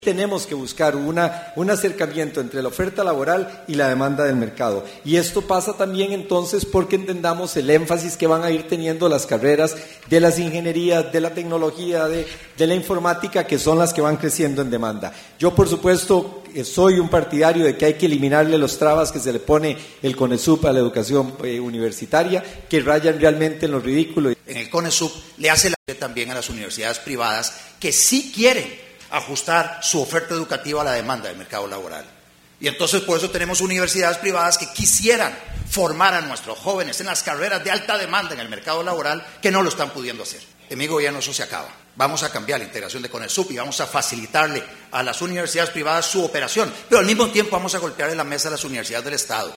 Tenemos que buscar un acercamiento entre la oferta laboral y la demanda del mercado. Y esto pasa también entonces porque entendamos el énfasis que van a ir teniendo las carreras de las ingenierías, de la tecnología, de la informática, que son las que van creciendo en demanda. Yo, por supuesto, soy un partidario de que hay que eliminarle los trabas que se le pone el CONESUB a la educación universitaria, que rayan realmente en lo ridículo. En el CONESUB le hace la también a las universidades privadas que sí quieren ajustar su oferta educativa a la demanda del mercado laboral. Y entonces por eso tenemos universidades privadas que quisieran formar a nuestros jóvenes en las carreras de alta demanda en el mercado laboral, que no lo están pudiendo hacer. En mi gobierno eso se acaba. Vamos a cambiar la integración de CONESUB y vamos a facilitarle a las universidades privadas su operación, pero al mismo tiempo vamos a golpearle la mesa a las universidades del Estado.